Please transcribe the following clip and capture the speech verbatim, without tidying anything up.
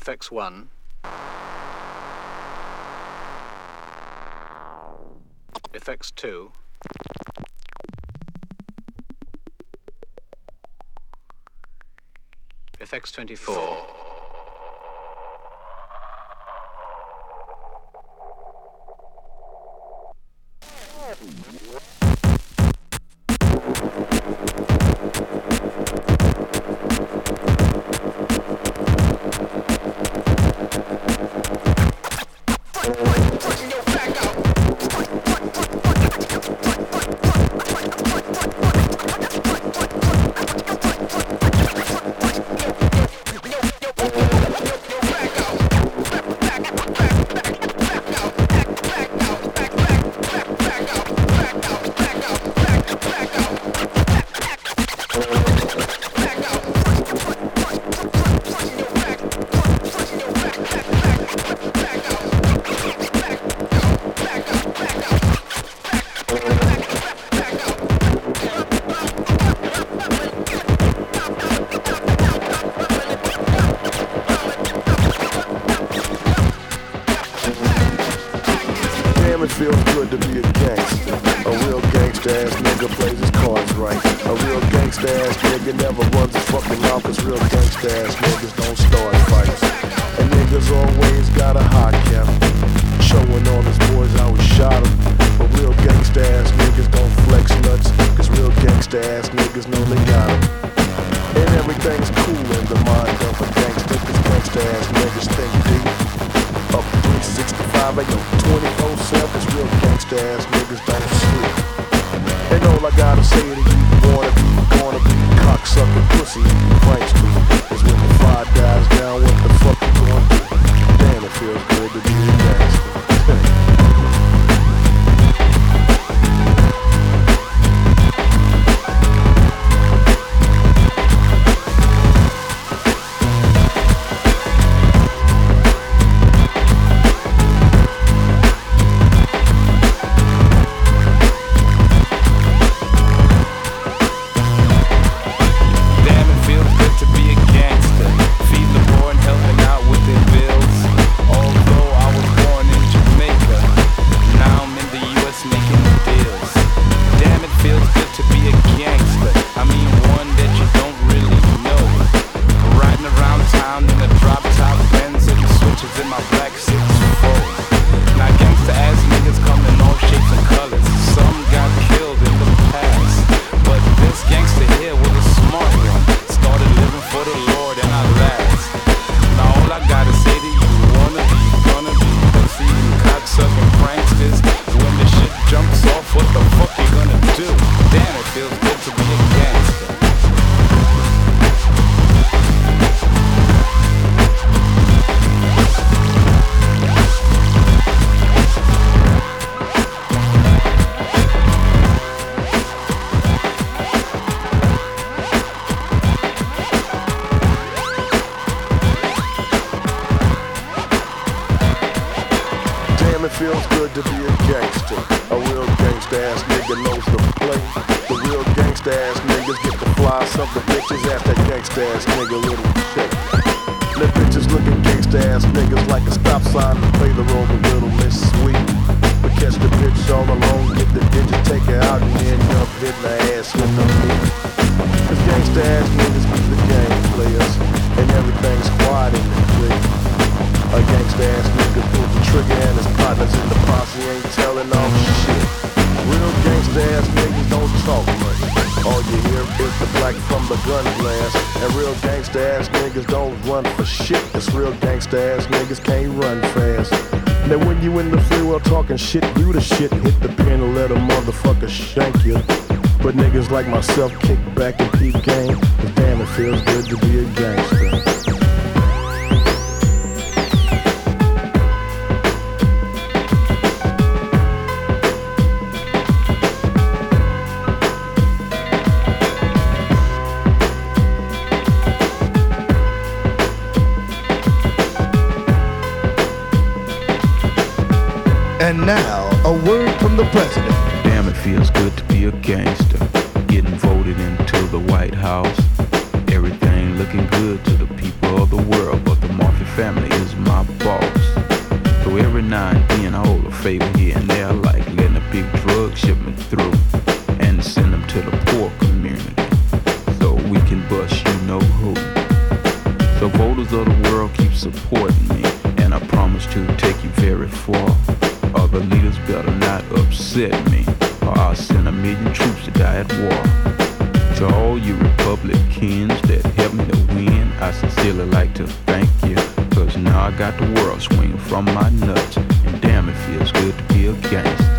Effects one. Effects two. Effects twenty-four. Shit, you the shit, hit the pen and let a motherfucker shank you. But niggas like myself kick back and keep game. Cause damn, it feels good to be a gangster. And now, a word from the president. Damn, it feels good to be a gangster. Getting voted into the White House. Everything looking good to the people of the world, but the Mafia family now and then I hold a favor here and there, like letting a big drug shipment through and send them to the poor community so we can bust you know who. So voters of the world, keep supporting me, and I promise to take you very far. Other leaders better not upset me, or I'll send a million troops to die at war. To all you Republicans that helped me to win, I sincerely like to thank you, cause now I got the world swinging from my nuts, and damn, it feels good to be a gangster.